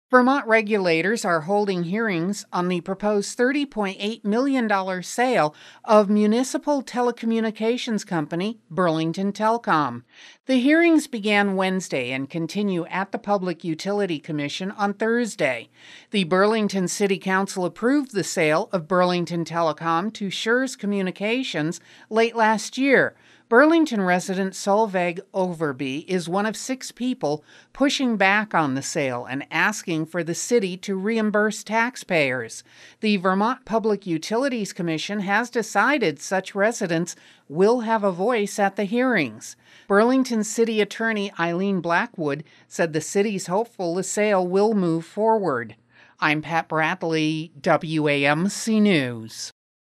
Vermont regulators are holding hearings on the proposed $30.8 million sale of municipal telecommunications company Burlington Telecom. The hearings began Wednesday and continue at the Public Utility Commission on Thursday. The Burlington City Council approved the sale of Burlington Telecom to Schurz Communications late last year. Burlington resident Solveig Overby is one of 6 people pushing back on the sale and asking for the city to reimburse taxpayers. The Vermont Public Utilities Commission has decided such residents will have a voice at the hearings. Burlington City Attorney Eileen Blackwood said the city's hopeful the sale will move forward. I'm Pat Bradley, WAMC News.